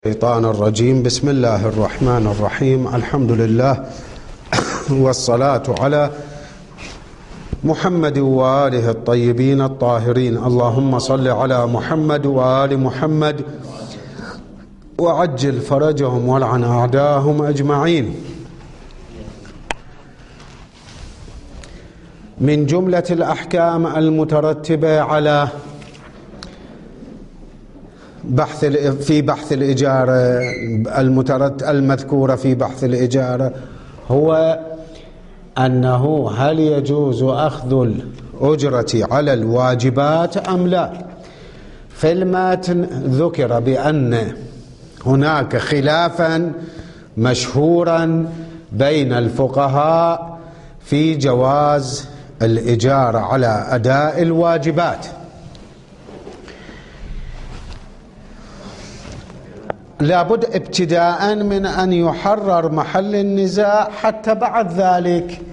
الشيطان الرجيم. بسم الله الرحمن الرحيم. الحمد لله والصلاة على محمد وآله الطيبين الطاهرين. اللهم صل على محمد وآل محمد وعجل فرجهم والعن أعداءهم أجمعين. من جملة الأحكام المترتبة على في بحث الإجارة المذكورة في بحث الإجارة هو أنه هل يجوز أخذ الأجرة على الواجبات أم لا. في المتن ذكر بأن هناك خلافا مشهورا بين الفقهاء في جواز الإجارة على أداء الواجبات. لابد ابتداء من أن يحرر محل النزاع حتى بعد ذلك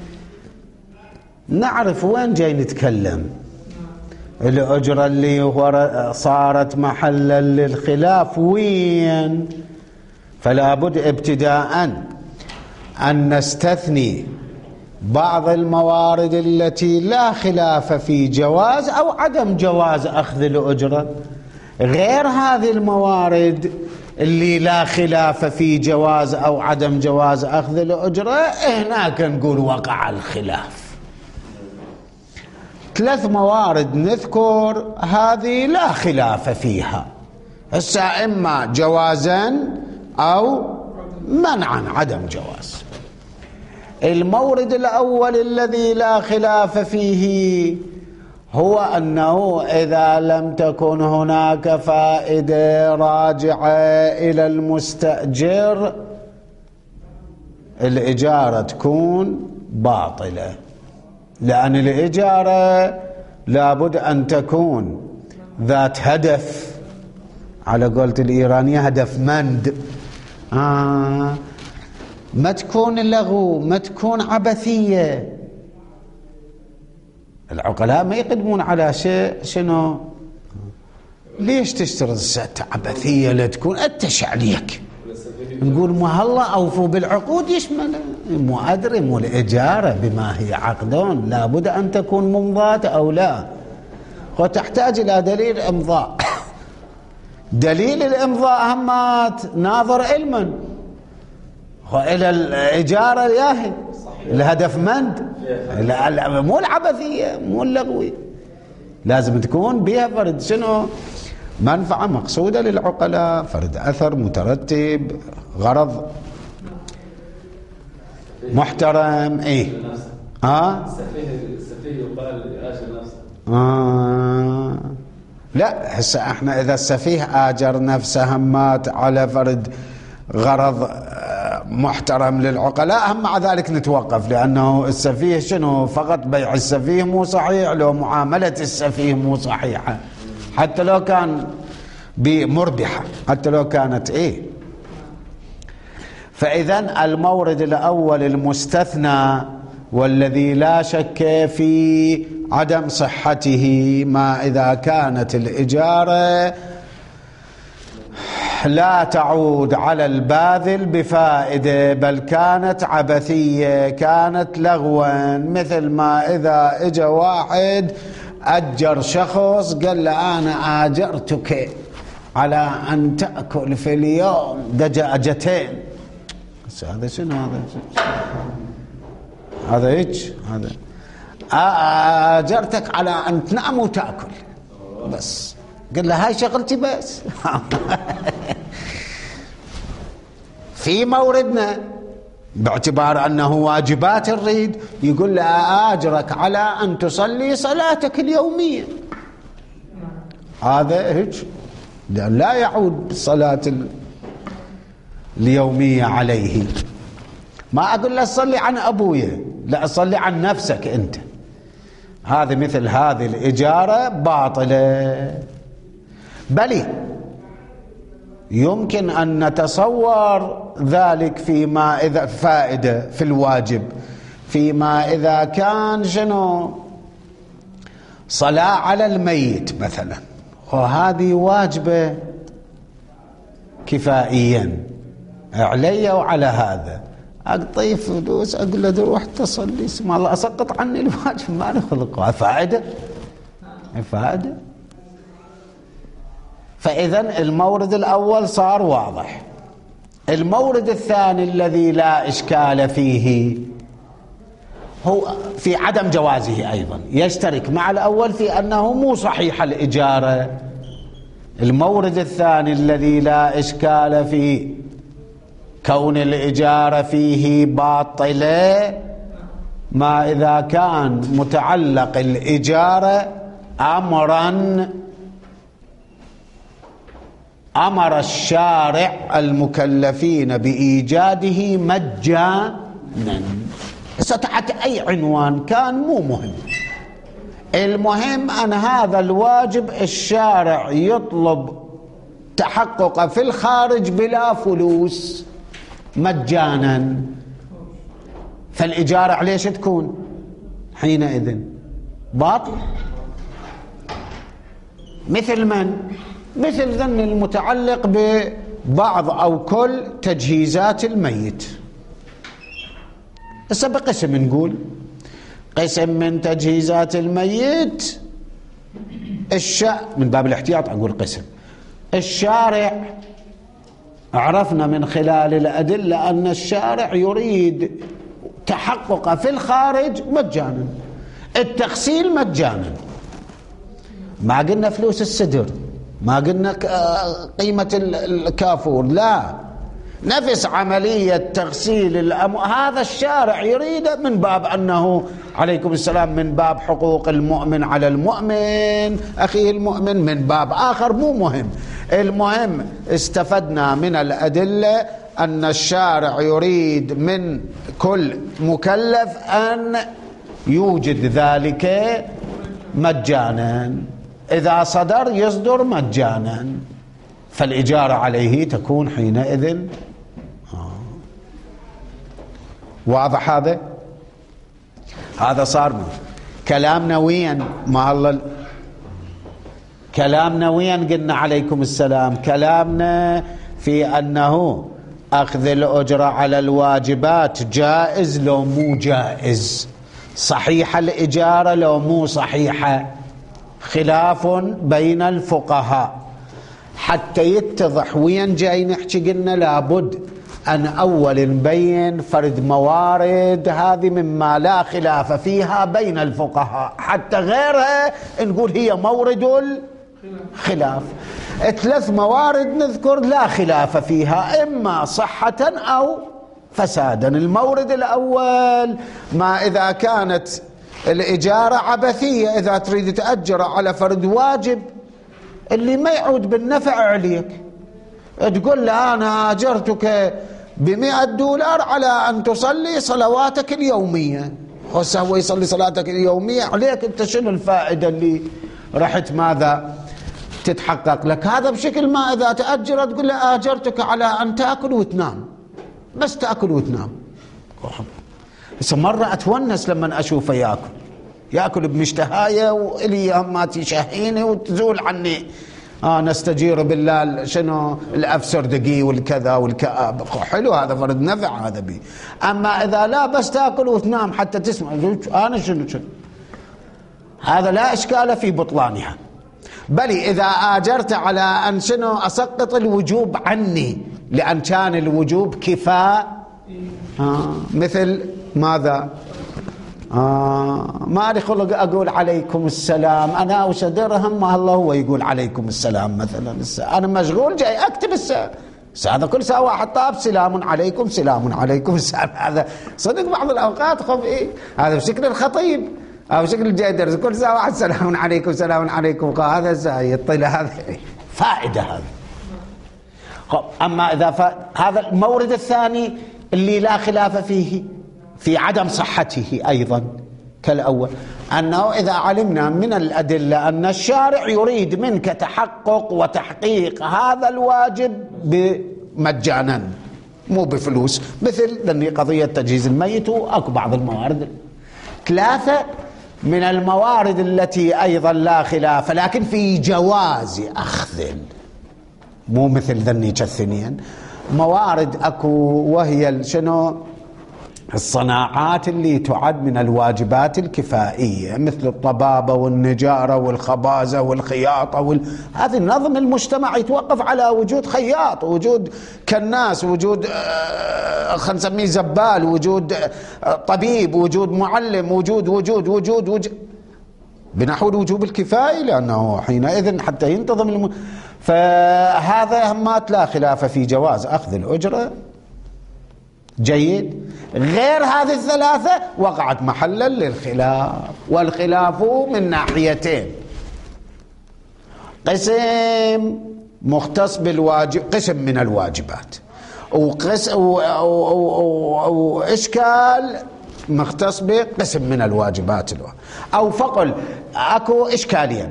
نعرف وين جاي نتكلم. الأجرة اللي صارت محلا للخلاف وين؟ فلابد ابتداء أن نستثني بعض الموارد التي لا خلاف في جواز أو عدم جواز أخذ الأجرة، غير هذه الموارد اللي لا خلاف في جواز أو عدم جواز أخذ الأجرة هناك نقول وقع الخلاف. 3 موارد نذكر هذه لا خلاف فيها، هسه إما جوازا أو منعا عدم جواز. المورد الأول الذي لا خلاف فيه هو أنه إذا لم تكن هناك فائدة راجعة إلى المستأجر الإجارة تكون باطلة، لأن الإجارة لابد أن تكون ذات هدف، على قولة الإيرانية هدف مند، ما تكون لغو، ما تكون عبثية. العقلاء ما يقدمون على شيء شنو؟ ليش تشترط الساعة عبثية لا تكون أتش عليك؟ نقول ما الله أوفوا بالعقود يشمل مو أدري مو الإجارة بما هي عقدون لابد أن تكون ممضاة أو لا، وتحتاج إلى دليل إمضاء. دليل الإمضاء همات ناظر علما، وإلى الإجارة ياهي الهدف مند، لا مو العبثية مو اللغوية، لازم تكون بها فرد شنو؟ منفعة مقصودة للعقلاء، فرد أثر مترتب، غرض محترم. ايه السفيه يقال يآجر نفسه. لا هسه احنا اذا السفيه آجر نفسه همات على فرد غرض محترم للعقلاء، هم مع ذلك نتوقف، لأنه السفيه شنو؟ فقط بيع السفيه مو صحيح، لو معاملة السفيه مو صحيحة حتى لو كان بمربحة، حتى لو كانت فإذن المورد الأول المستثنى والذي لا شك في عدم صحته ما إذا كانت الإجارة لا تعود على الباذل بفائدة بل كانت عبثية، كانت لغوا، مثل ما إذا اجى واحد أجر شخص قال له أنا آجرتك على أن تأكل في اليوم دجاجتين. هذا شنو؟ هذا هيك، هذا آجرتك على أن تنام وتأكل بس، قال له هاي شغلتي بس. في موردنا باعتبار أنه واجبات الريد يقول له آجرك على أن تصلي صلاتك اليومية، هذا هيك، لأن لا يعود بالصلاة اليومية عليه. ما أقول له صلي عن أبويا، لا صلي عن نفسك أنت. هذا مثل هذه الإجارة باطلة. بل يمكن أن نتصور ذلك فيما إذا فائدة في الواجب، فيما إذا كان شنو؟ صلاة على الميت مثلا، وهذه واجبة كفائيا علي وعلى هذا، أعطيه فلوس أقول له روح تصلي، اسم الله أسقط عني الواجب، ما له خلق. فائدة. فإذا المورد الأول صار واضح. المورد الثاني الذي لا إشكال فيه هو في عدم جوازه، أيضا يشترك مع الأول في أنه مو صحيح الإجارة. المورد الثاني الذي لا إشكال فيه كون الإجارة فيه باطلة ما إذا كان متعلق الإجارة أمر الشارع المكلفين بإيجاده مجانا. تحت أي عنوان كان مو مهم، المهم أن هذا الواجب الشارع يطلب تحقق في الخارج بلا فلوس مجانا، فالإجارة عليش تكون حينئذ باطل. مثل ذن المتعلق ببعض أو كل تجهيزات الميت. هسه بقسم نقول قسم من تجهيزات الميت من باب الاحتياط أقول قسم الشارع، عرفنا من خلال الأدلة أن الشارع يريد تحقق في الخارج مجانا، التغسيل مجانا، ما قلنا فلوس السدر، ما قلنا قيمة الكافور، لا، نفس عملية تغسيل هذا الشارع يريد من باب أنه عليكم السلام من باب حقوق المؤمن على المؤمن أخيه المؤمن، من باب آخر مو مهم. المهم استفدنا من الأدلة أن الشارع يريد من كل مكلف أن يوجد ذلك مجانا، إذا صدر يصدر مجانا، فالإجارة عليه تكون حينئذ. واضح هذا صار كلامنا وين كلامنا وين قلنا عليكم السلام، كلامنا في أنه أخذ الأجرة على الواجبات جائز لو مو جائز، صحيحة الإجارة لو مو صحيحة، خلاف بين الفقهاء. حتى يتضح وين جاي نحكي قلنا لابد أن أول نبين فرد موارد هذه مما لا خلاف فيها بين الفقهاء، حتى غيرها نقول هي مورد الخلاف. 3 موارد نذكر لا خلاف فيها إما صحة أو فسادا. المورد الأول ما إذا كانت الإجارة عبثية، إذا تريد تأجر على فرد واجب اللي ما يعود بالنفع عليك، تقول له أنا أجرتك $100 على أن تصلي صلواتك اليومية، هو يصلي صلاتك اليومية عليك أنت، شنو الفائدة اللي رحت ماذا تتحقق لك؟ هذا بشكل ما إذا تأجر تقول له أجرتك على أن تأكل وتنام، بس تأكل وتنام. بس مرة أتونس لما أشوفه يأكل بمشتهاية وإلي همات يشهيني وتزول عني، نستجير بالله شنو الأفسردقي والكذا والكآب، حلو هذا فرد نفع هذا بي. أما إذا لا بس تأكل وتنام حتى تسمع أنا شنو هذا لا إشكال في بطلانها. بل إذا آجرت على أن شنو أسقط الوجوب عني لأن كان الوجوب كفاء، مثل ماذا ما لي خلق أقول عليكم السلام، أنا وش درهم ما الله هو يقول عليكم السلام مثلا، أنا مشغول جاي أكتب هذا كل ساعة واحد طاب سلام عليكم سلام عليكم السلام. هذا صدق بعض الأوقات هذا بشكل الخطيب أو بشكل الجيدر، كل ساعة واحد سلام عليكم سلام عليكم، هذا يطلع هذا فائدة هذا. أما إذا هذا المورد الثاني اللي لا خلاف فيه في عدم صحته أيضا كالأول، أنه إذا علمنا من الأدلة أن الشارع يريد منك تحقق وتحقيق هذا الواجب بمجانا مو بفلوس، مثل قضية تجهيز الميت وأكو بعض الموارد. 3 من الموارد التي أيضا لا خلاف لكن في جواز أخذ مو مثل ذنيك الثنين. موارد اكو وهي شنو؟ الصناعات اللي تعد من الواجبات الكفائية، مثل الطبابة والنجارة والخبازة والخياطة هذا النظم المجتمع يتوقف على وجود خياط، وجود كناس، وجود خلينا نسميه زبال، وجود طبيب، وجود معلم، وجود بنحو الوجوب الكفائي، لأنه حينئذ حتى ينتظم فهذا همات لا خلاف في جواز أخذ الأجرة. جيد. غير هذه الثلاثة وقعت محلا للخلاف، والخلاف من ناحيتين: قسم مختص بالواجب، قسم من الواجبات، وإشكال مختص بقسم من الواجبات، أو فقل أكو إشكالين،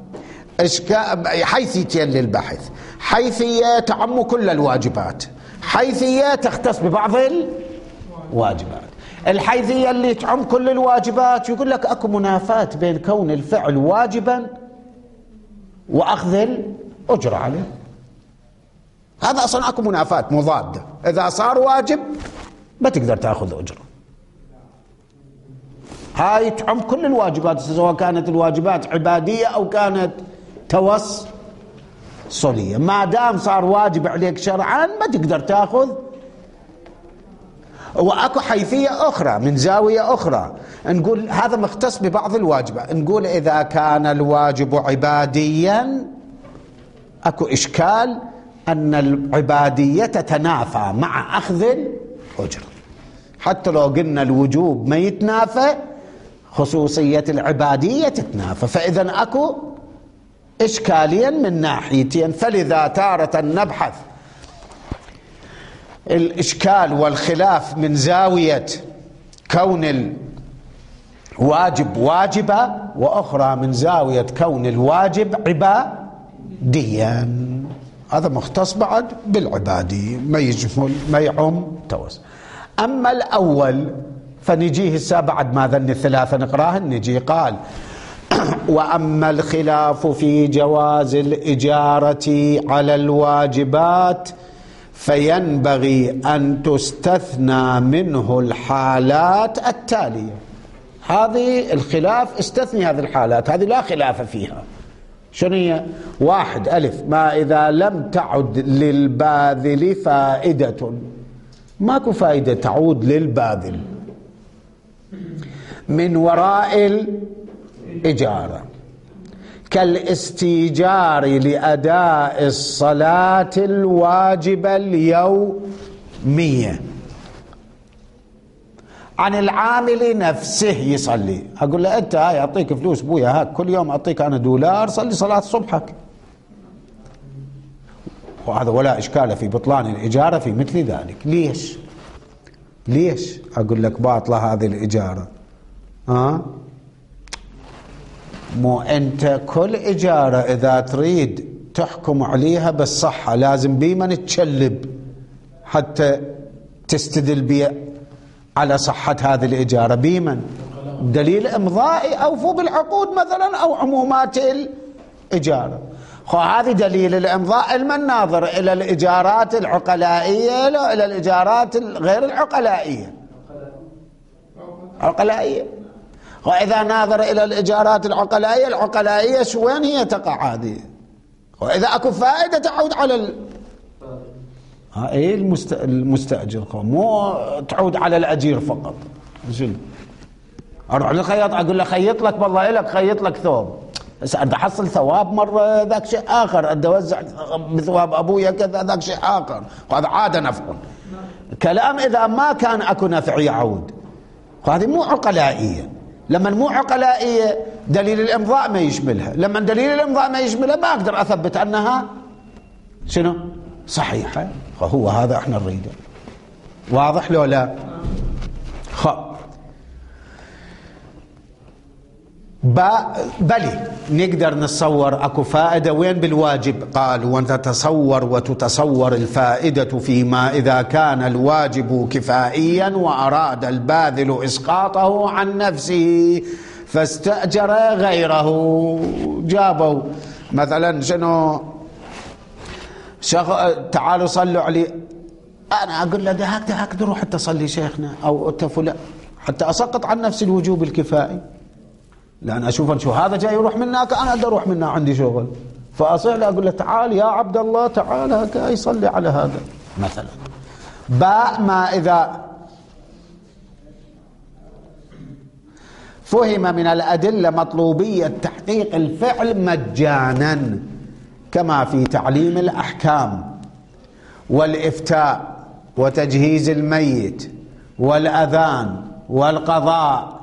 حيثيتين للبحث: حيثية تعم كل الواجبات، حيثية تختص ببعض الواجبات. الحيثية اللي تعم كل الواجبات يقول لك أكو منافاة بين كون الفعل واجبا وأخذ الأجر عليه. هذا أصلا أكو منافاة مضادة، إذا صار واجب ما تقدر تأخذ أجر. هاي تعم كل الواجبات، سواء كانت الواجبات عبادية أو كانت توصلية، ما دام صار واجب عليك شرعا ما تقدر تأخذ. وأكو حيثية أخرى من زاوية أخرى، نقول هذا مختص ببعض الواجبات، نقول إذا كان الواجب عباديا أكو إشكال أن العبادية تتنافى مع أخذ الأجر. حتى لو قلنا الوجوب ما يتنافى، خصوصية العبادية تتنافى، فإذا أكو إشكاليا من ناحيتين. فلذا تارة نبحث الإشكال والخلاف من زاوية كون الواجب واجبا، وأخرى من زاوية كون الواجب عباديا. هذا مختص بعد بالعبادي، ما يجمل ما يعم توسع. أما الأول فنجيه هسه بعد ما ذن الثلاثة نقراهن، نجي قال: وأما الخلاف في جواز الإجارة على الواجبات فينبغي أن تستثنى منه الحالات التالية. هذه الخلاف استثني هذه الحالات، هذه لا خلاف فيها. شنو هي؟ 1 ألف: ما إذا لم تعد للباذل فائدة. ماكو فائدة تعود للباذل من وراء الإجارة، كالاستيجار لأداء الصلاة الواجبة اليومية عن العامل نفسه يصلي. أقول له أنت هاي أعطيك فلوس بويا، هاك كل يوم أعطيك أنا $1 صلي صلاة صبحك. وهذا ولا إشكال في بطلان الإجارة في مثل ذلك. ليش أقول لك باطلة هذه الإجارة؟ مو أنت كل إجارة إذا تريد تحكم عليها بالصحة لازم بيمن تشلب حتى تستدل بي على صحة هذه الإجارة. بيمن دليل إمضائي أوفوا بالعقود مثلا، أو عمومات الإجارة. هذه دليل الإمضاء. المن ناظر إلى الإجارات العقلائية لا إلى الإجارات غير العقلائية؟ عقلائية. وإذا ناظر إلى الإجارات العقلائية وين هي تقع هذه؟ وإذا أكو فائدة تعود على المستأجر، مو تعود على الأجير فقط. أروح للخياط أقول له خيط لك، والله إلك خيط لك ثوب، بس أريد أحصل ثواب مرة ذاك شيء آخر، أريد أوزع بثواب أبويا كذا ذاك شيء آخر، وهذا عادة نفع. كلام إذا ما كان أكو نفع يعود، وهذه مو عقلائية. لما مو عقلائية دليل الإمضاء ما يشملها، لما دليل الإمضاء ما يشملها ما أقدر أثبت أنها شنو؟ صحيحة. فهو هذا احنا نريده. واضح لو لا؟ بلي نقدر نتصور اكو فائدة وين بالواجب. قال: وتتصور وتتصور الفائدة فيما إذا كان الواجب كفائيا وأراد الباذل إسقاطه عن نفسه فاستأجر غيره. جابوا مثلا شنو تعالوا صلوا علي، أنا أقول له دهاك روح حتى صلي شيخنا أو أنت فلان، حتى أسقط عن نفسي الوجوب الكفائي، لأن أشوف شو هذا جاي يروح منك، أنا أقدر أروح منه عندي شغل، فأصيح له أقول له تعال يا عبد الله تعال هكا يصلي على هذا مثلا. باء ما إذا فهم من الأدلة مطلوبية تحقيق الفعل مجانا، كما في تعليم الأحكام والإفتاء وتجهيز الميت والأذان والقضاء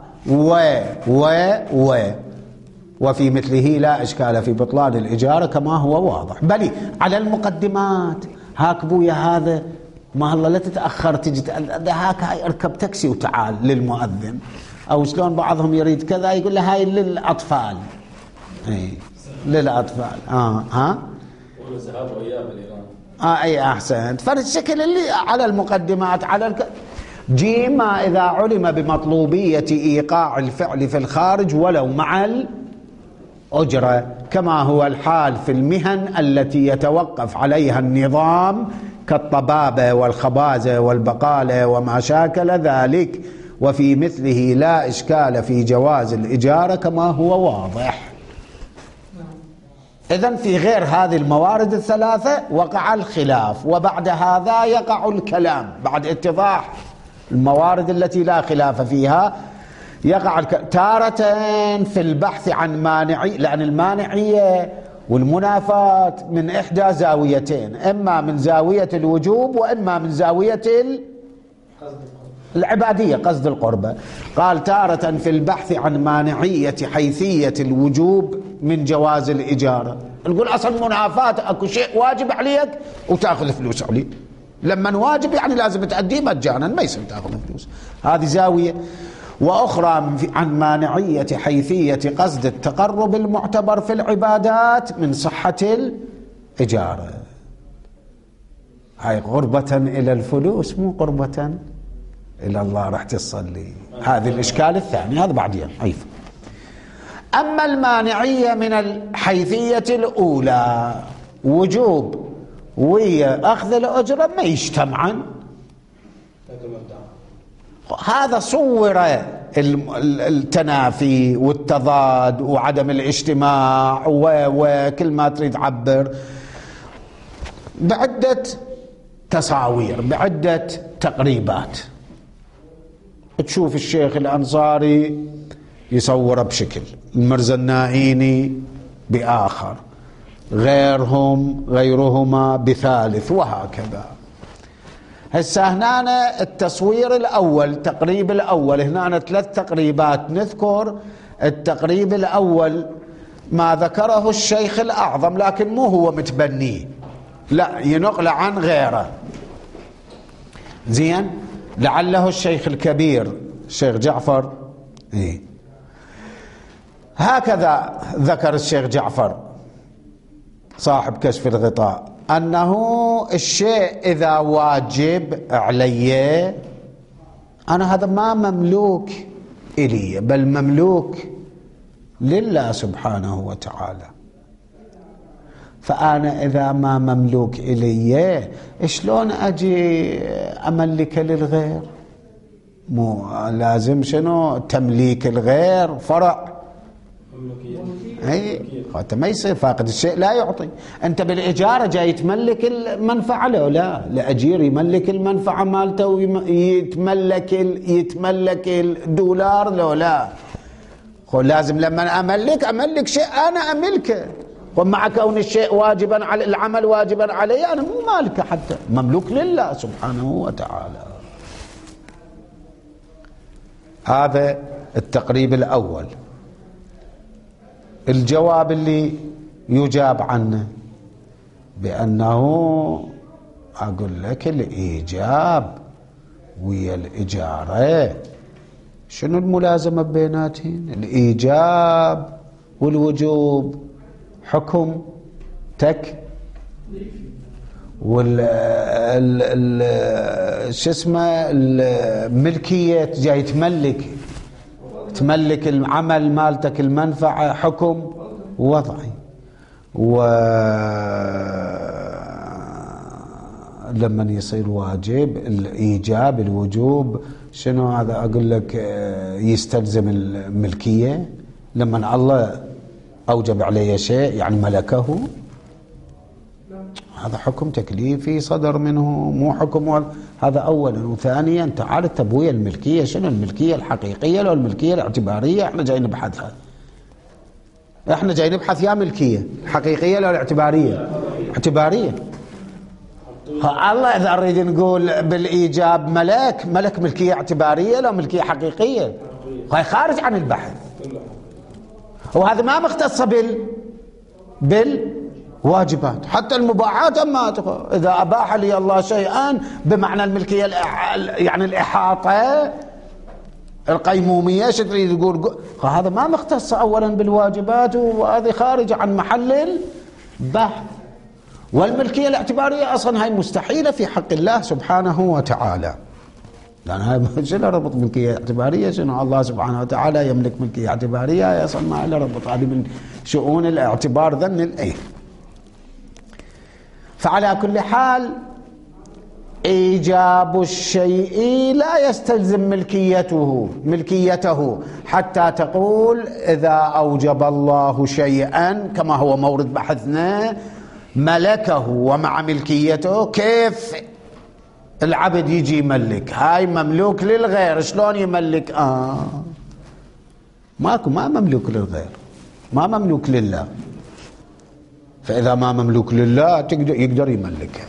وفي مثله لا إشكال في بطلان الإجارة كما هو واضح. بل على المقدمات هاك بويا هذا ما الله لا تتأخر تجي هاك هاي اركب تاكسي وتعال للمؤذن، أو شلون بعضهم يريد كذا يقول له هاي للأطفال، للأطفال أي أحسنت. فالشكل اللي على المقدمات على جيما إذا علم بمطلوبية إيقاع الفعل في الخارج ولو مع الأجرة، كما هو الحال في المهن التي يتوقف عليها النظام كالطبابة والخبازة والبقالة وما شاكل ذلك، وفي مثله لا إشكال في جواز الإجارة كما هو واضح. إذن في غير هذه الموارد الثلاثة وقع الخلاف، وبعد هذا يقع الكلام بعد اتضاح الموارد التي لا خلاف فيها. يقع تارة في البحث عن مانعي، لأن المانعية والمنافاة من إحدى زاويتين، إما من زاوية الوجوب وإما من زاوية العبادية قصد القربة. قال تارة في البحث عن مانعية حيثية الوجوب من جواز الإجارة، نقول أصلا منافاة أكو شيء واجب عليك وتأخذ فلوس عليه، لما واجب يعني لازم تأديه مجانا ما يصير تأخذ فلوس، هذه زاوية. وأخرى عن مانعية حيثية قصد التقرب المعتبر في العبادات من صحة الإجارة، هاي قربة إلى الفلوس مو قربة إلى الله رح تصلي. هذا الإشكال الثاني، هذا بعدين عيف. أما المانعية من الحيثية الأولى وجوب ويا أخذ الأجرة ما يجتمعن، هذا صور التنافي والتضاد وعدم الاجتماع وكل ما تريد تعبر بعدة تصاوير بعدة تقريبات. تشوف الشيخ الأنصاري يصور بشكل، المرزا النائيني بآخر، غيرهما بثالث، وهكذا. هسه هنا التصوير الأول تقريب الأول، هنا 3 تقريبات نذكر. التقريب الأول ما ذكره الشيخ الأعظم، لكن مو هو متبنيه، لا ينقل عن غيره، زين، لعله الشيخ الكبير الشيخ جعفر هكذا ذكر الشيخ جعفر صاحب كشف الغطاء، أنه الشيء إذا واجب علي أنا هذا ما مملوك إلي، بل مملوك لله سبحانه وتعالى. فأنا إذا ما مملوك إلي شلون أجي أملك للغير؟ مو لازم شنو تمليك الغير فرع، اي انت ما يصير فاقد الشيء لا يعطي. انت بالاجاره جاي تملك المنفعه لو لا، لاجير يملك المنفعه مالته يتملك الدولار لو لا. لازم لما املك شيء انا املكه، ومع كون الشيء واجبا على العمل واجبا علي انا مو مالكه، حتى مملوك لله سبحانه وتعالى. هذا التقريب الأول. الجواب اللي يجاب عنه بأنه أقول لك الإيجاب ويا الإجارة شنو الملازمة بيناتهم؟ الإيجاب والوجوب حكم شو اسمه الملكية، جاي تملك العمل مالتك المنفعة حكم وضعي، لما يصير واجب الإيجاب الوجوب شنو هذا أقول لك يستلزم الملكية لما الله أوجب عليه شيء يعني ملكه. هذا حكم تكليفي صدر منه مو حكم هذا أولا. وثانيا تعال تبوية الملكية شنو الملكية الحقيقية لو الملكية الاعتبارية احنا جاي نبحثها. احنا جاي نبحث يا ملكية حقيقية لو الاعتبارية اعتبارية. الله إذا أريد نقول بالإيجاب ملك ملكية اعتبارية لو ملكية حقيقية هاي خارج عن البحث. وهذا ما مختص بالواجبات حتى المباحات ما إذا أباح لي الله شيئا بمعنى الملكية يعني الإحاطة القيمومية شو تريد تقول هذا ما مختص أولا بالواجبات وهذه خارج عن محل البحث. والملكية الاعتبارية أصلا هاي مستحيلة في حق الله سبحانه وتعالى لأن هاي شنو ربط ملكية اعتبارية شنو الله سبحانه وتعالى يملك ملكية اعتبارية أصلا ما له ربط. هذه من شؤون الاعتبار ذن الأيه. فعلى كل حال إيجاب الشيء لا يستلزم ملكيته حتى تقول إذا أوجب الله شيئا كما هو مورد بحثنا ملكه ومع ملكيته. كيف العبد يجي يملك هاي مملوك للغير شلون يملك ماكو ما مملوك للغير ما مملوك لله. فإذا ما مملوك لله يقدر يملكه.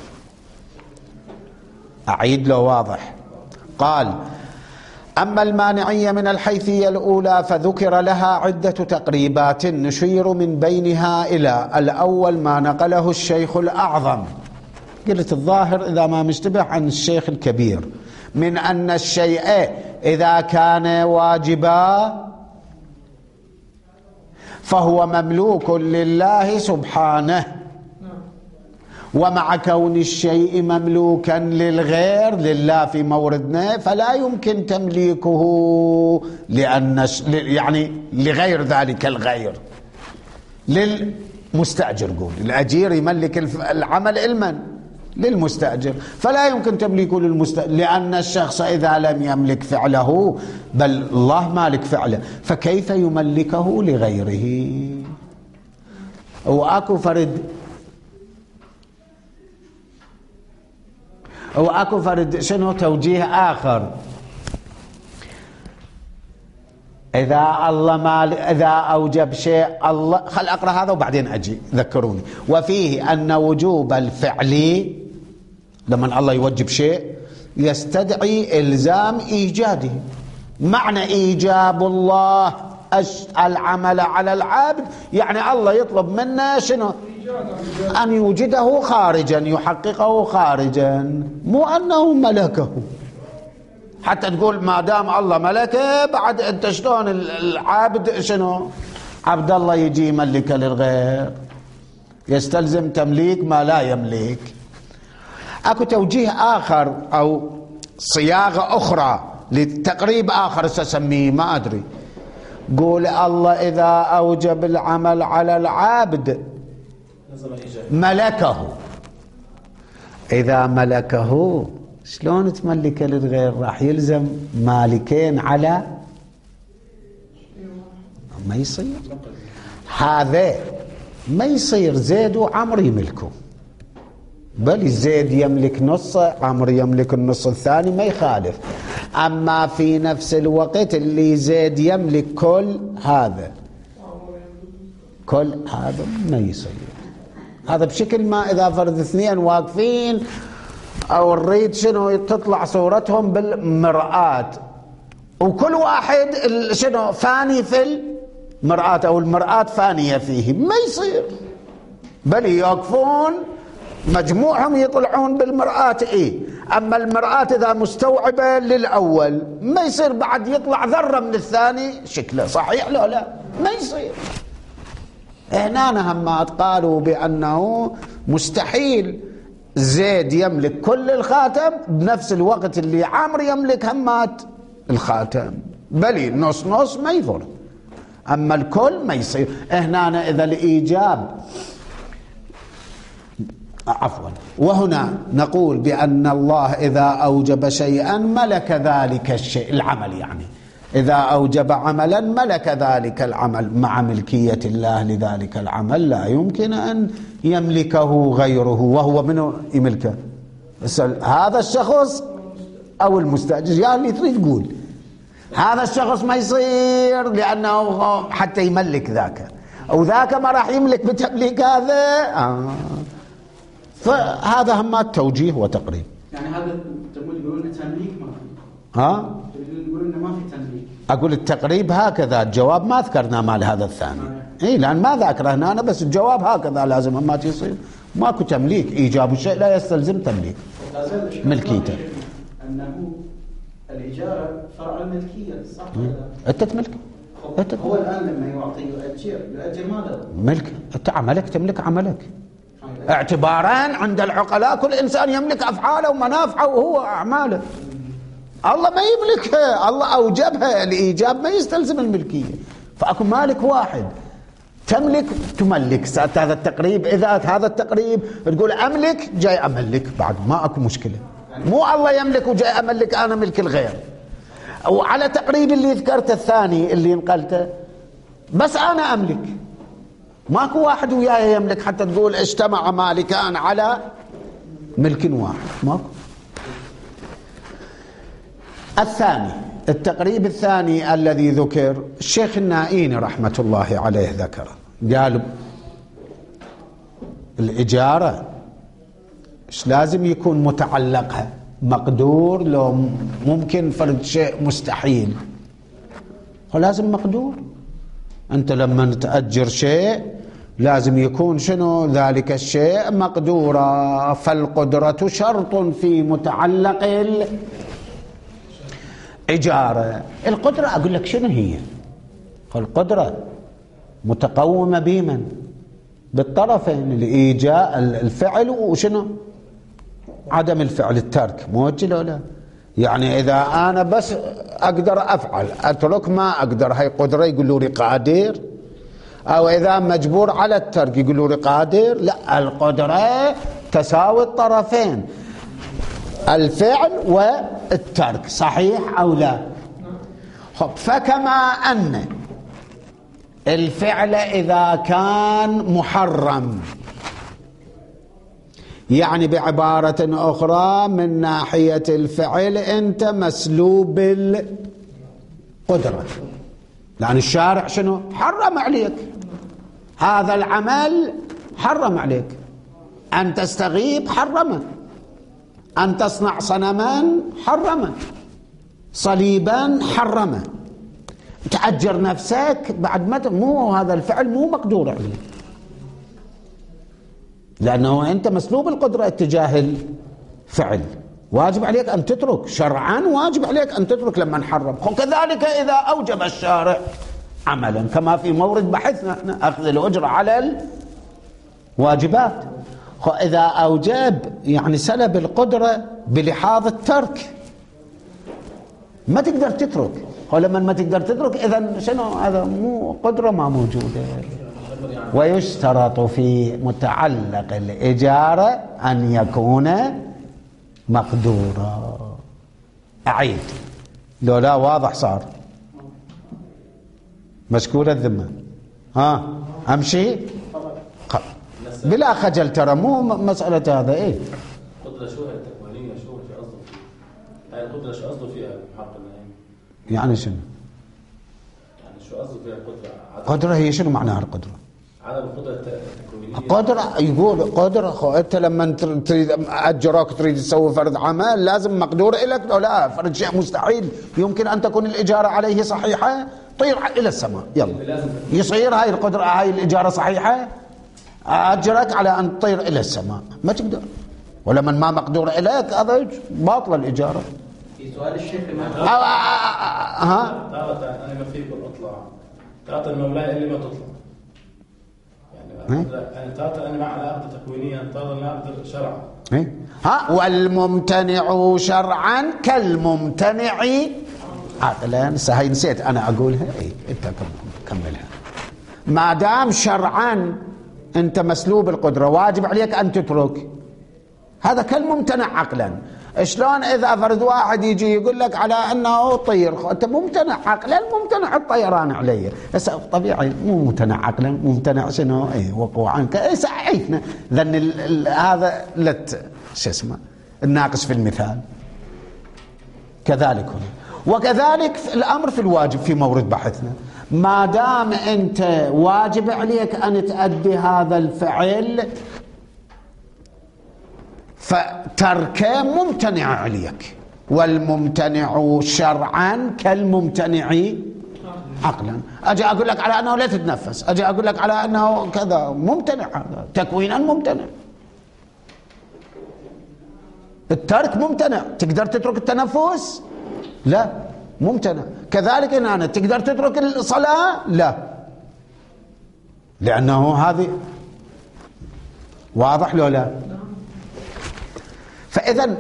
أعيد له واضح. قال أما المانعية من الحيثية الأولى فذكر لها عدة تقريبات نشير من بينها إلى الأول ما نقله الشيخ الأعظم. قلت الظاهر إذا ما مشتبه عن الشيخ الكبير من أن الشيء إذا كان واجبا فهو مملوك لله سبحانه ومع كون الشيء مملوكا للغير لله في موردنا فلا يمكن تمليكه لأن يعني لغير ذلك الغير للمستأجر. قول الأجير يملك العمل علما للمستأجر فلا يمكن تمليكه للمستأجر لأن الشخص إذا لم يملك فعله بل الله مالك فعله فكيف يملكه لغيره. وأكو فرد شنو توجيه آخر إذا أوجب شيء الله خل أقرأ هذا وبعدين أجي ذكروني. وفيه أن وجوب الفعل لما الله يوجب شيء يستدعي إلزام إيجاده. معنى إيجاب الله العمل على العبد يعني الله يطلب منا شنو أن يوجده خارجا يحققه خارجا مو أنه ملكه. حتى تقول ما دام الله ملكه بعد أنت شلون العبد شنو عبد الله يجي يملك للغير يستلزم تمليك ما لا يملك. أكو توجيه آخر أو صياغة أخرى لتقريب آخر سأسميه ما أدري. قول الله إذا أوجب العمل على العبد ملكه. إذا ملكه شلون تملك للغير راح يلزم مالكين على ما يصير. هذا ما يصير زيد وعمر يملكه بل زيد يملك نص عمر يملك النص الثاني ما يخالف. أما في نفس الوقت اللي زيد يملك كل هذا ما يصير. هذا بشكل ما إذا فرض اثنين واقفين أو نريد شنو تطلع صورتهم بالمرآة وكل واحد شنو فاني في المرآة أو المرآة فانية فيه ما يصير. بل يوقفون مجموعهم يطلعون بالمرآة أما المرآة إذا مستوعبة للأول ما يصير بعد يطلع ذرة من الثاني شكله صحيح لا ما يصير. هنا همات قالوا بأنه مستحيل زيد يملك كل الخاتم بنفس الوقت اللي عمرو يملك همات الخاتم بل نص ما يفرق. أما الكل ما يصير. هنا إذا الإيجاب عفوا. وهنا نقول بأن الله إذا أوجب شيئا ملك ذلك الشيء، العمل يعني إذا أوجب عملا ملك ذلك العمل، مع ملكية الله لذلك العمل لا يمكن أن يملكه غيره. وهو منه يملكه؟ هذا الشخص أو المستأجر، يا اللي تريد تقول. هذا الشخص ما يصير لأنه حتى يملك ذاك، أو ذاك ما راح يملك بتمليك هذا. فهذا هم توجيه وتقريب. يعني هذا تقولون تمليك ما في؟ تقولون ما في تمليك. أقول التقريب هكذا، الجواب ما ذكرنا مال هذا الثاني. إيه لأن ما ذكره هنا أنا، بس الجواب هكذا لازم ما يصير ماكو تمليك. إيجاب الشيء لا يستلزم تمليك ملكيته. أنه الإجارة فرع الملكية، صح ولا؟ أنت تملك. هو الآن لما يعطي يؤجر ماذا؟ ملك. أنت عملك تملك عملك اعتبارا عند العقلاء كل إنسان يملك أفعاله ومنافعه وهو أعماله. الله ما يملكها، الله أوجبها. الإيجاب ما يستلزم الملكية. فأكو مالك واحد تملك تملك. هذا التقريب، إذا هذا التقريب تقول أملك جاي أملك، بعد ما أكو مشكلة. مو الله يملك وجاي أملك أنا ملك الغير. وعلى تقريب اللي ذكرته الثاني اللي نقلته، بس أنا أملك، ماكو واحد وياي يملك حتى تقول اجتمع مالكان على ملك واحد، ماكو. الثاني التقريب الثاني الذي ذكر الشيخ النائيني رحمة الله عليه ذكر، قال الإجارة إيش لازم يكون متعلقها؟ مقدور لو ممكن فرد شيء مستحيل؟ ولازم مقدور. أنت لما تأجر شيء لازم يكون شنو ذلك الشيء؟ مقدورا. فالقدرة شرط في متعلق الإجارة. القدرة أقول لك شنو هي؟ القدرة متقومة بمن؟ بالطرفين، الإيجاء الفعل وشنو؟ عدم الفعل، الترك. موجه ولا؟ يعني إذا أنا بس أقدر أفعل أترك ما أقدر، هاي قدرة يقولوا لي قادر. أو إذا مجبور على الترك يقولوا لي قادر. لا، القدرة تساوي الطرفين، الفعل والترك. صحيح أو لا؟ فكما أن الفعل إذا كان محرم، يعني بعبارة أخرى من ناحية الفعل أنت مسلوب القدرة، لأن الشارع شنو؟ حرم عليك هذا العمل، حرم عليك أن تستغيب، حرمه أن تصنع صنما، حرمه صليبا، حرمه تأجر نفسك بعد ما مو هذا الفعل مو مقدور عليه، لأنه أنت مسلوب القدرة اتجاه الفعل. واجب عليك أن تترك شرعا، واجب عليك أن تترك لما حرم. وكذلك إذا أوجب الشارع عملا، كما في مورد بحثنا احنا أخذ الأجرة على الواجبات. إذا أوجب يعني سلب القدرة بلحاظ الترك، ما تقدر تترك. ولما ما تقدر تترك إذن شنو؟ هذا مو قدرة ما موجودة. ويشترط في متعلق الإجارة أن يكون مقدورا. أعيد لو لا واضح صار. مشكورة الذمة. أمشي بلا خجل، ترى مو مسألة هذا. إيه قدرة شو هي التكوينية؟ شو قصده فيها؟ هاي القدرة شو قصده فيها محق النعيم؟ يعني شنو؟ يعني شو قصده فيها القدرة؟ قدرة هي شنو معناها القدرة؟ عدم القدرة التكوينية. قدرة يقول قدرة. أنت لما تريد أجرك تريد تسوي فرض عمل لازم مقدور إلك لو لا فرض شيء مستحيل يمكن أن تكون الإجارة عليه صحيحة، طير إلى السماء يلا يصير هاي القدرة هاي الإجارة صحيحة، أجرك على أن تطير إلى السماء ما تقدر. ولمن ما مقدور إليك هذا باطل الإجارة. في سؤال الشيخ أنا ما فيك أطلع تعطي المولاي اللي ما تطلع، يعني تعطي أنا ما على عقد تكوينيا تعطي عقد شرعا. والممتنع شرعا كالممتنع عقلا. هاي نسيت أنا أقولها. أنت كملها. ما دام شرعا أنت مسلوب القدرة واجب عليك أن تترك، هذا كالممتنع عقلا. شلون إذا فرد واحد يجي يقول لك على أنه طير، أنت ممتنع عقلا، ممتنع الطيران عليه. بس طبيعي مو ممتنع عقلا، ممتنع شنو؟ وقوعا سعيتنا لأن هذا شو اسمه الناقص في المثال. كذلك هنا، وكذلك الأمر في الواجب في مورد بحثنا. ما دام أنت واجب عليك أن تؤدي هذا الفعل فتركه ممتنع عليك، والممتنع شرعا كالممتنع عقلا. أجي أقول لك على أنه لا تتنفس، أجي أقول لك على أنه كذا، ممتنع هذا تكوينا ممتنع. الترك ممتنع، تقدر تترك التنفس؟ لا ممتنع. كذلك إن أنا تقدر تترك الصلاة؟ لا، لأنه هذه واضح لو لا؟ فإذا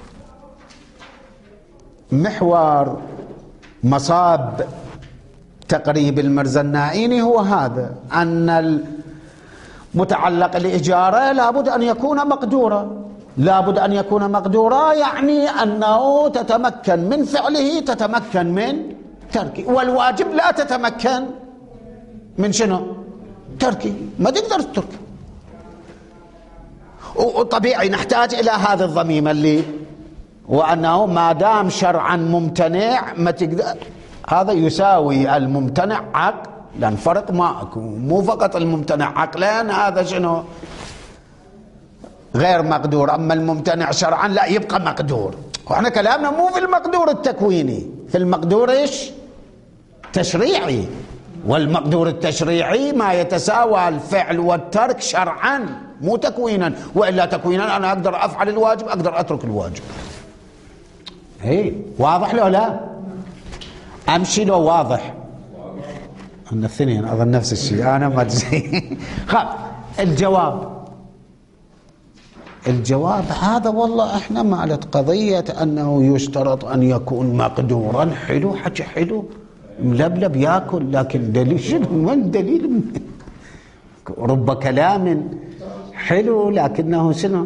محور مصاب تقريب المرزنائيني هو هذا، أن المتعلق الإجارة لابد أن يكون مقدورا. لابد أن يكون مقدورا يعني أنه تتمكن من فعله، تتمكن من تركه. والواجب لا تتمكن من شنو؟ تركه، ما تقدر تتركه. وطبيعي نحتاج إلى هذا الضميم اللي وأنه ما دام شرعا ممتنع ما تقدر. هذا يساوي الممتنع عقل، لأن فرق ماكو، مو فقط الممتنع عقلان هذا شنو غير مقدور، أما الممتنع شرعا لا يبقى مقدور. وإحنا كلامنا مو في المقدور التكويني، في المقدور إيش؟ تشريعي. والمقدور التشريعي ما يتساوى الفعل والترك شرعا مو تكوينا، وإلا تكوينا أنا أقدر أفعل الواجب، أقدر أترك الواجب. هي واضح لو لا؟ أمشي لو واضح؟ أن الاثنين أظن نفس الشيء، أنا ما أدري. الجواب هذا والله احنا مالت قضية أنه يشترط أن يكون مقدورا. حلو، حكي حلو، ملبلب ياكل، لكن دليل شنو؟ من دليل؟ رب كلام حلو لكنه شنو؟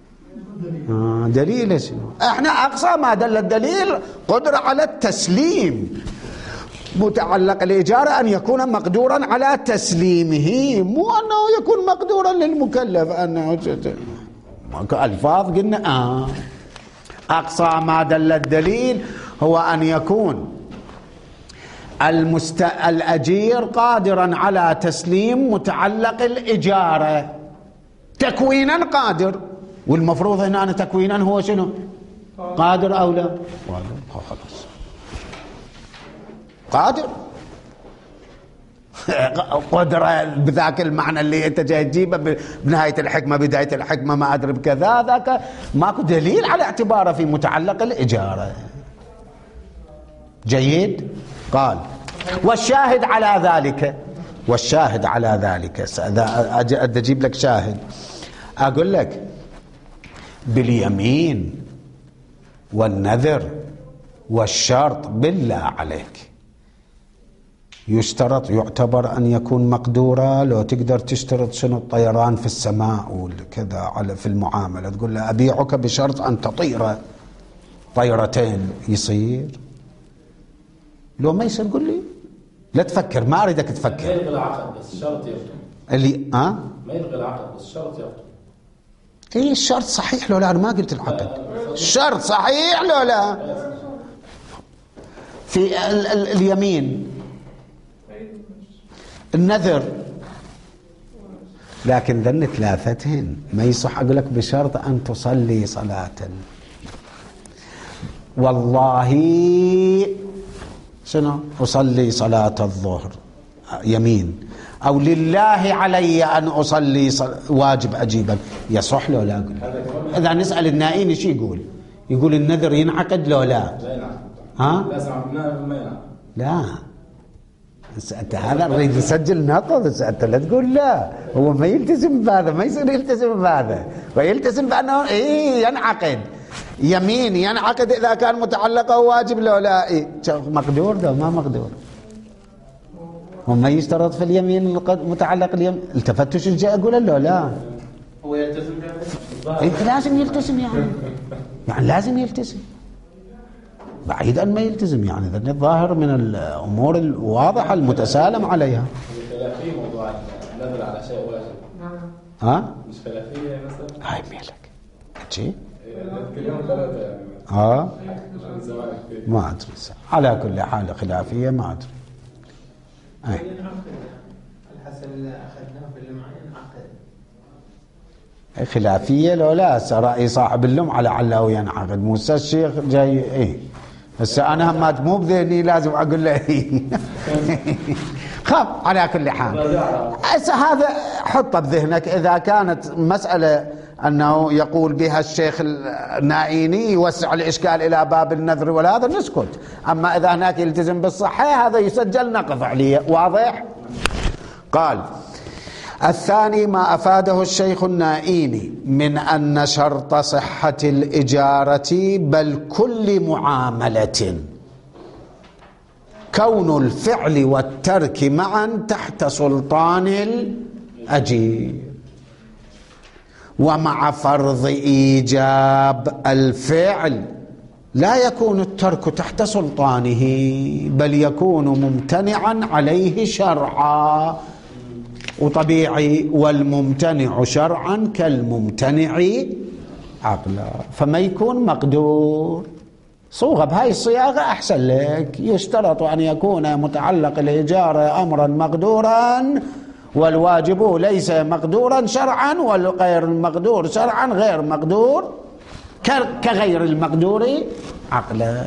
دليل شنو؟ احنا أقصى ما دل الدليل قدرة على التسليم. متعلق الإجارة أن يكون مقدورا على تسليمه، مو أنه يكون مقدورا للمكلف. أنه ألفاظ قلنا أقصى ما دل الدليل هو أن يكون الأجير قادرا على تسليم متعلق الإجارة تكوينا قادر. والمفروض هنا أن تكوينا هو شنو؟ قادر أو لا؟ خلاص قادر. قدرة بذاك المعنى اللي انت جاي تجيبه بنهاية الحكمة بداية الحكمة ما أدري بكذا، ذاك ماكو دليل على اعتباره في متعلق الإجارة. جيد. قال والشاهد على ذلك، والشاهد على ذلك أجيب لك شاهد. أقول لك باليمين والنذر والشرط بالله عليك يشترط، يعتبر أن يكون مقدورا. لو تقدر تشترط شنو الطيران في السماء وكذا على في المعاملة، تقول له أبيعك بشرط أن تطير طيرتين، يصير؟ لو ما يصير قل لي، لا تفكر، ما أريدك تفكر. ما يلغي العقد بس الشرط يبطل. اللي ما يلغي العقد بس الشرط يبطل. إيه الشرط صحيح لو لا؟ أنا ما قلت العقد. الشرط صحيح لو لا؟ في اليمين النذر، لكن ذن ثلاثتهن ما يصح أقول لك بشرط أن تصلي صلاة. والله شنو أصلي صلاة الظهر يمين، أو لله علي أن أصلي واجب أجيبا، يصح له لا؟ أقول إذا نسأل النائين إيش يقول؟ يقول النذر ينعقد له لا؟ ها؟ لا. أنت هذا نريد نسجل نقض، أنت لا تقول لا، هو ما يلتزم بهذا، ما يصير يلتزم بهذا، ويلتزم بأنه ينعقد يمين، ينعقد إذا كان متعلقه واجب لو لا. مقدور ده ما مقدور، وما يشترط في اليمين متعلق اليمين. التفتش الجاي أقول له لا، هو يلتزم بها لازم يلتزم يعني لازم يلتزم بعيد أن ما يلتزم يعني ذا الظاهر من الأمور الواضحة المتسالم عليها. خلافية موضوع النذر على شيء واجب. مش خلافية مثلا؟ هاي ميلك شيء؟ اليوم ثلاثة يعني. ما أدري على كل حال خلافية ما أدري. الحسن اللي أخذناه في المعين عقد. خلافية لو لا رأي صاحب اللمعة لعله ينعقد. موسى الشيخ جاي هسه أنا همات مو بذهني لازم أقول له خاف. على كل حال هذا حطه بذهنك. إذا كانت مسألة أنه يقول بها الشيخ النائيني يوسع الإشكال إلى باب النذر ولا هذا نسكت. أما إذا هناك يلتزم بالصحة هذا يسجل نقض عليه. واضح؟ قال الثاني ما أفاده الشيخ النائيني من أن شرط صحة الإجارة بل كل معاملة كون الفعل والترك معا تحت سلطان الأجير، ومع فرض إيجاب الفعل لا يكون الترك تحت سلطانه بل يكون ممتنعا عليه شرعا. وطبيعي والممتنع شرعا كالممتنع عقلا، فما يكون مقدور. صوغة بهاي الصياغة أحسن لك. يشترط أن يكون متعلق الإجارة أمرا مقدورا والواجب ليس مقدورا شرعا والغير المقدور شرعا غير مقدور كغير المقدور عقلا.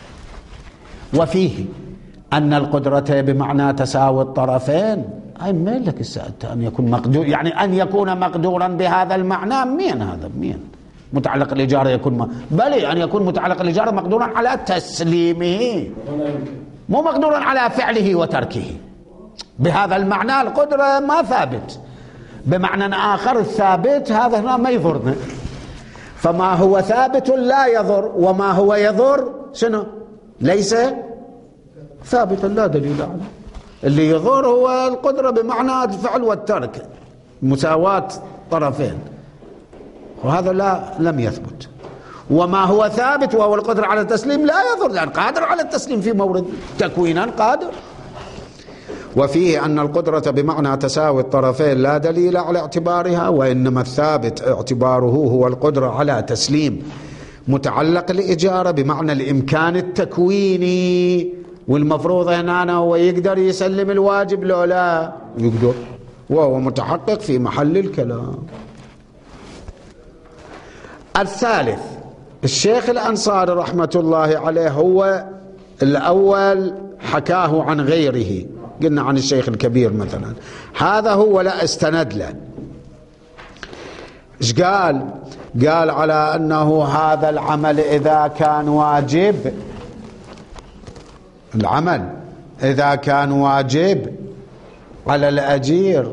وفيه أن القدرة بمعنى تساوي الطرفين. أي مين لك أن يكون مقدور يعني أن يكون مقدورا بهذا المعنى؟ مين هذا؟ مين متعلق الإجارة يكون بل أن يكون متعلق الإجارة مقدورا على تسليمه مو مقدورا على فعله وتركه. بهذا المعنى القدرة ما ثابت. بمعنى آخر الثابت هذا هنا ما يضرنا. فما هو ثابت لا يضر وما هو يضر شنو؟ ليس ثابتا لا دليل عليه. اللي يضر هو القدرة بمعنى الفعل والترك مساواة طرفين، وهذا لم يثبت. وما هو ثابت وهو القدرة على التسليم لا يضر لأن قادر على التسليم في مورد تكوينا قادر. وفيه أن القدرة بمعنى تساوي الطرفين لا دليل على اعتبارها، وإنما الثابت اعتباره هو القدرة على تسليم متعلق الإجارة بمعنى الإمكان التكويني. والمفروض هنا هو يقدر يسلم الواجب لو لا يقدر، وهو متحقق في محل الكلام. الثالث الشيخ الأنصاري رحمة الله عليه هو الأول حكاه عن غيره. قلنا عن الشيخ الكبير مثلا، هذا هو لا استند له. ايش قال؟ قال على أنه هذا العمل إذا كان واجب، العمل إذا كان واجب على الأجير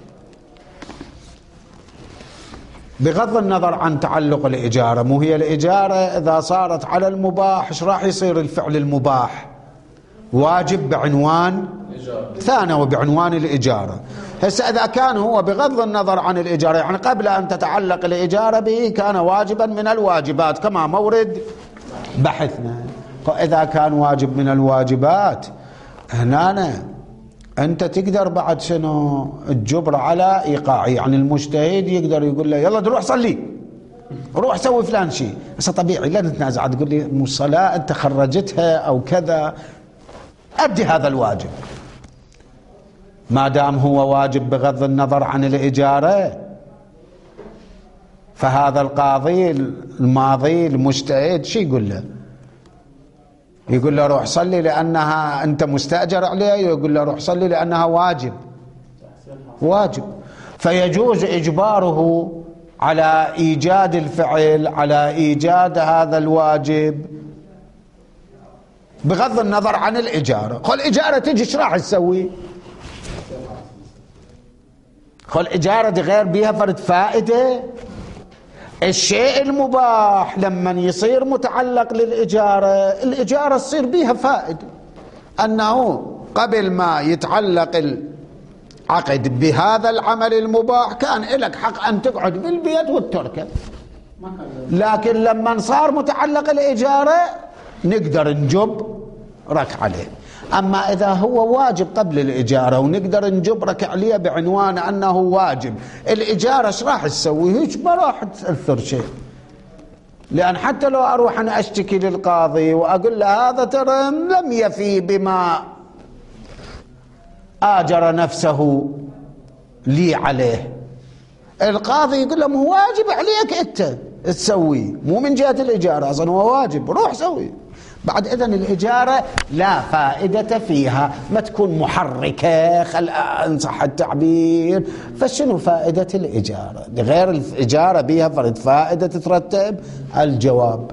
بغض النظر عن تعلق الإجارة. مو هي الإجارة إذا صارت على المباح ايش راح يصير الفعل المباح؟ واجب بعنوان ثانوي بعنوان الإجارة. هسه إذا كان هو بغض النظر عن الإجارة يعني قبل أن تتعلق الإجارة به كان واجبا من الواجبات كما مورد بحثنا. إذا كان واجب من الواجبات هنا أنت تقدر بعد شنو الجبر على إيقاعه. يعني المجتهد يقدر يقول له يلا روح صلي، روح سوي فلان شيء. بس طبيعي لا نتنازع تقول لي مو صلاة أنت خرجتها أو كذا، أدي هذا الواجب ما دام هو واجب بغض النظر عن الإجارة. فهذا القاضي الماضي المجتهد شي يقول له؟ يقول له روح صلي لأنها أنت مستأجر عليها، يقول له روح صلي لأنها واجب. فيجوز إجباره على إيجاد الفعل على إيجاد هذا الواجب بغض النظر عن الإجارة. خل الإجارة تجي ايش راح تسوي؟ خل الإجارة دي غير بيها فرد فائدة. الشيء المباح لما يصير متعلق للإجارة الإجارة تصير بيها فائدة، أنه قبل ما يتعلق عقد بهذا العمل المباح كان لك حق أن تقعد بالبيت وتتركه، لكن لما صار متعلق الإجارة نقدر نجبرك عليه. أما إذا هو واجب قبل الإجارة ونقدر نجبرك عليه بعنوان أنه واجب، الإجارة ايش راح تسوي؟ هيك ما راح تأثر شيء، لأن حتى لو أروح أنا أشتكي للقاضي وأقول له هذا ترى لم يفي بما آجر نفسه لي عليه، القاضي يقول له مو واجب عليك أنت تسوي، مو من جهة الإجارة، أصلا هو واجب، روح سوي. بعد إذن الإجارة لا فائدة فيها، ما تكون محركة، إن صح التعبير. فشنو فائدة الإجارة؟ غير الإجارة بها فرد فائدة تترتب؟ الجواب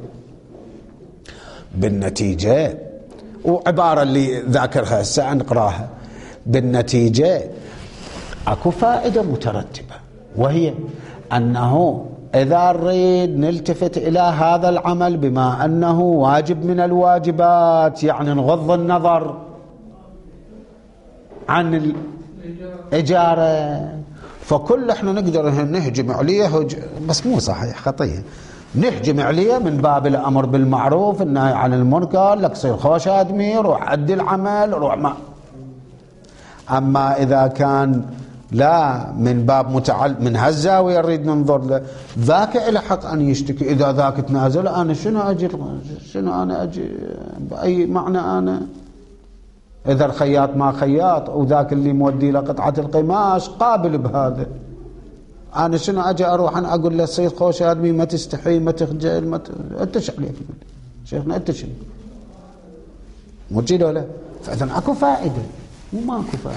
بالنتيجة، وعبارة اللي ذاكرها هسه نقراها، بالنتيجة اكو فائدة مترتبة، وهي أنه إذا نريد نلتفت إلى هذا العمل بما أنه واجب من الواجبات، يعني نغض النظر عن الإجارة، فكل احنا نقدر نهجم عليه بس مو صحيح، خطية، نهجم عليه من باب الأمر بالمعروف النهي عن المنكر، لك صير خوش آدمي، روح أدي العمل، روح ما. أما إذا كان لا من باب من هالزاوية نريد ننظر له، ذاك له حق أن يشتكي. إذا ذاك تنازل أنا شنو أجي بأي معنى؟ أنا إذا الخياط ما خياط وذاك اللي مودي له قطعة القماش قابل بهذا، أنا شنو أجي أروح أنا أقول له سيد خوش آدمي ما تستحي ما تخجل أنت شو عليك شيخنا أنت شنو مو تجي له؟ فإذا أكو فائدة مو ماكو فائدة.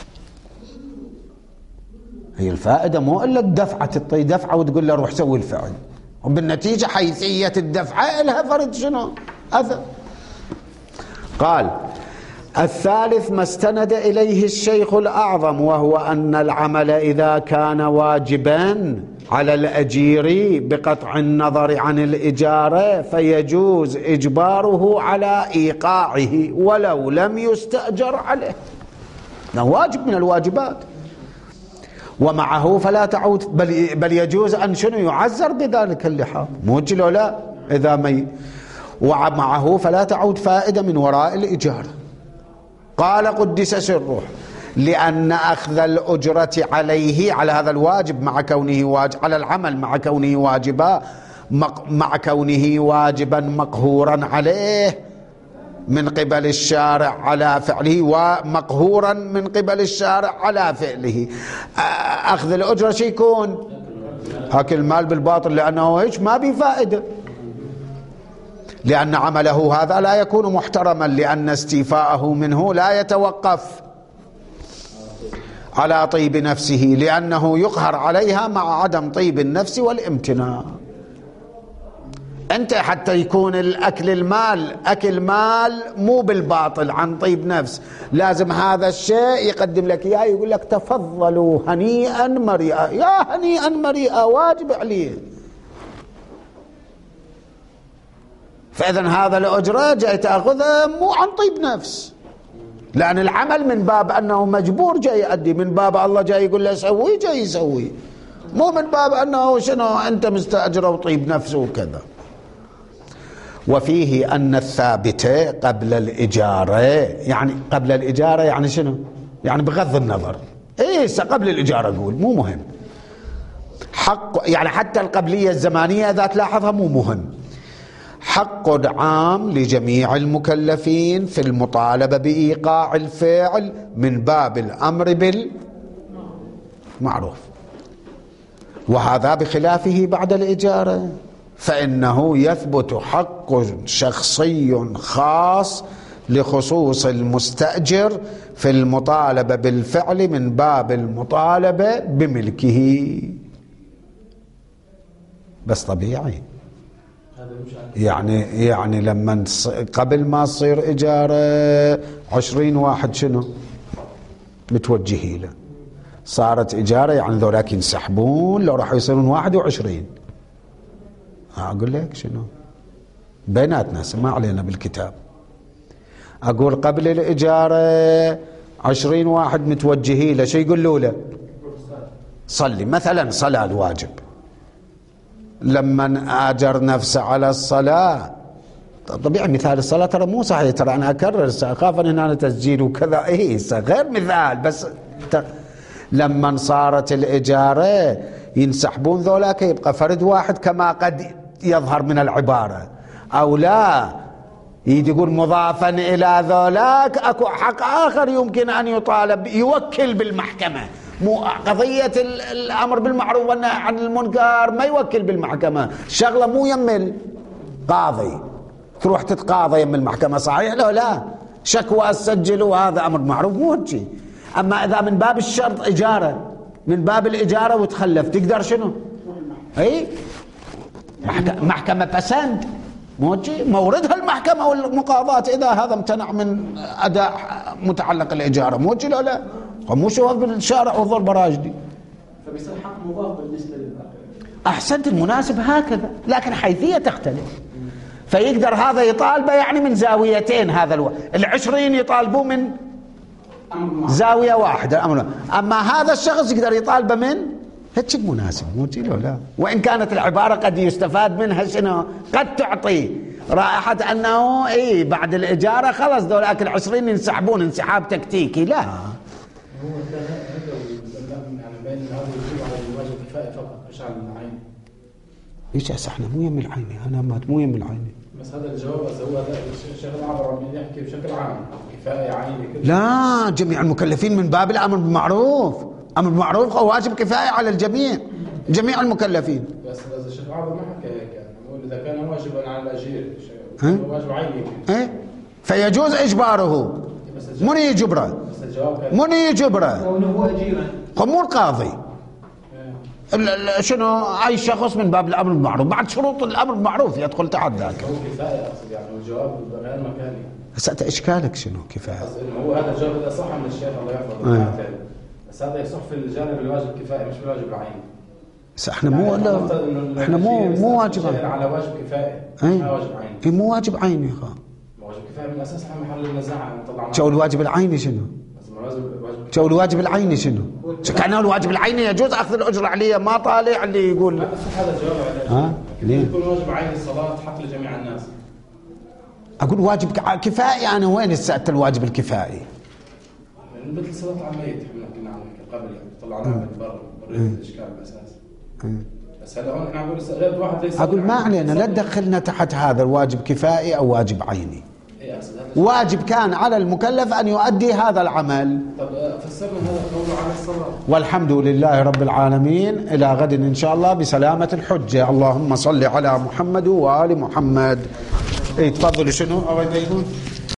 هي الفائدة مو إلا الدفعة، تعطي دفعة وتقول له روح سوي الفعل، وبالنتيجة حيثية الدفعة لها فرد شنو؟ أثر. قال الثالث ما استند إليه الشيخ الأعظم، وهو أن العمل إذا كان واجبا على الأجير بقطع النظر عن الإجارة فيجوز إجباره على إيقاعه ولو لم يستأجر عليه، ده واجب من الواجبات. ومعه فلا تعود بل يجوز أن شنو يعذر بذلك اللحاظ، موجه له لا إذا ما ومعه فلا تعود فائدة من وراء الإجارة. قال قدس سره لأن أخذ الأجرة عليه على هذا الواجب مع كونه واجب على العمل مع كونه واجبا مع كونه واجبا مقهورا عليه من قبل الشارع على فعله ومقهورا من قبل الشارع على فعله. أخذ الأجرة شي يكون أكل المال بالباطل، لأنه هيك ما بفائدة، لأن عمله هذا لا يكون محترما، لأن استيفاءه منه لا يتوقف على طيب نفسه، لأنه يقهر عليها مع عدم طيب النفس والامتناع. أنت حتى يكون الأكل المال أكل مال مو بالباطل عن طيب نفس، لازم هذا الشيء يقدم لك إياه، يقول لك تفضلوا هنيئا مريئا، يا هنيئا مريئا واجب عليه. فإذا هذا الأجرة جاي تأخذها مو عن طيب نفس، لأن العمل من باب أنه مجبور جاي يؤدي، من باب الله جاي يقول له سوي جاي يسوي، مو من باب أنه شنو أنت مستأجر وطيب نفسه وكذا. وفيه أن الثابتة قبل الإجارة، يعني قبل الإجارة يعني شنو؟ يعني بغض النظر قبل الإجارة أقول مو مهم، حق يعني حتى القبلية الزمانية إذا تلاحظها مو مهم، حق عام لجميع المكلفين في المطالبة بإيقاع الفعل من باب الأمر بالمعروف، وهذا بخلافه بعد الإجارة، فإنه يثبت حق شخصي خاص لخصوص المستأجر في المطالبة بالفعل من باب المطالبة بملكه. بس طبيعي يعني لما قبل ما تصير إجارة 20 واحد شنو متوجهي له، صارت إجارة يعني ذولاك ينسحبون لو راح يصيرون 21. أقول لك شنو بيناتنا ما علينا بالكتاب، أقول قبل الإجارة 20 واحد متوجهين له، شو يقولوا له؟ صلي مثلا صلاة الواجب. لما آجر نفسه على الصلاة، طبيعي مثال الصلاة ترى مو صحيح، ترى أنا أكرر أخاف أن هنا تسجيل وكذا، غير مثال بس. لما صارت الإجارة ينسحبون ذولاك، يبقى فرد واحد كما قد يظهر من العبارة، أو لا يقول مضافا إلى ذولاك أكو حق آخر يمكن أن يطالب، يوكل بالمحكمة. مو قضية الأمر بالمعروف والنهي عن المنكر ما يوكل بالمحكمة، شغلة مو يم القاضي تروح تتقاضى يم المحكمة، صحيح لا شكوى أسجل وهذا أمر معروف مو هيك. أما إذا من باب الشرط إجارة، من باب الإجارة وتخلف، تقدر شنو؟ أي محكمة بسند موردها المحكمة والمقاضاة إذا هذا امتنع من أداء متعلق الإجارة، موجه لا مو شوف بالشارع وظل براجدي. فبيصير حق مضاف بالنسبة للباقي. أحسنت، المناسب هكذا، لكن حيثية تختلف. فيقدر هذا يطالبه يعني من زاويتين، هذا 20 يطالبوه من زاوية واحدة. أما هذا الشخص يقدر يطالبه من هيك المناسب، موجه لا. وإن كانت العبارة قد يستفاد منها شنو، قد تعطي رائحة أنه بعد الإجارة خلص ذولاك 20 ينسحبون انسحاب تكتيكي، لا. هو يعني بين هذا يجب على الواجب الكفائي فقط مش على العين. ايش احنا مو يم العيني، انا مو يم العيني. بس هذا الجواب هو هذا الشيخ العبر يحكي بشكل عام كفائي عيني كده. لا، جميع المكلفين من باب الامر بالمعروف، امر بالمعروف هو واجب كفائي على الجميع، جميع المكلفين. بس الشيخ العبر ما حكى هيك، يعني بقول اذا كان واجبا على الاجير واجب عيني فيجوز اجباره، من يجبره؟ من يجبره؟ هو اجيرا مو القاضي. شنو اي شخص من باب الامر بالمعروف، بعد شروط الامر بالمعروف يدخل تحت ذاك. هو كفايه اقصد، يعني الجواب غير مكاني. هسه اشكالك شنو كفايه؟ هو هذا الجواب اذا صح من الشيخ الله يحفظه، بس هذا يصح في الجانب الواجب كفايه مش بالواجب العيني. بس احنا مو يعني احنا مو واجب على واجب كفايه مش واجب عيني. مو واجب عيني واجب كفايه من اساس محل النزاع طلعنا. شو الواجب العيني شنو؟ شو الواجب العيني شنو؟ كان الواجب العيني يجوز اخذ الاجره عليه، ما طالع اللي يقول هذا الجواب ليه يكون واجب عيني الصلاه حق لجميع الناس. اقول واجب كفائي، انا وين السأت الواجب الكفائي؟ مثل صلاه على الميت احنا كنا قبل طلعنا من برا الاشكال بالاساس. بس هلا هون احنا نقول واحد ليس، اقول ما علينا، لا تدخلنا تحت هذا الواجب كفائي او واجب عيني. واجب كان على المكلف أن يؤدي هذا العمل. طب فسرنا هذا القول على الصلاة. والحمد لله رب العالمين، إلى غد إن شاء الله بسلامة الحجة. اللهم صل على محمد وآل محمد. تفضلوا شنو أريد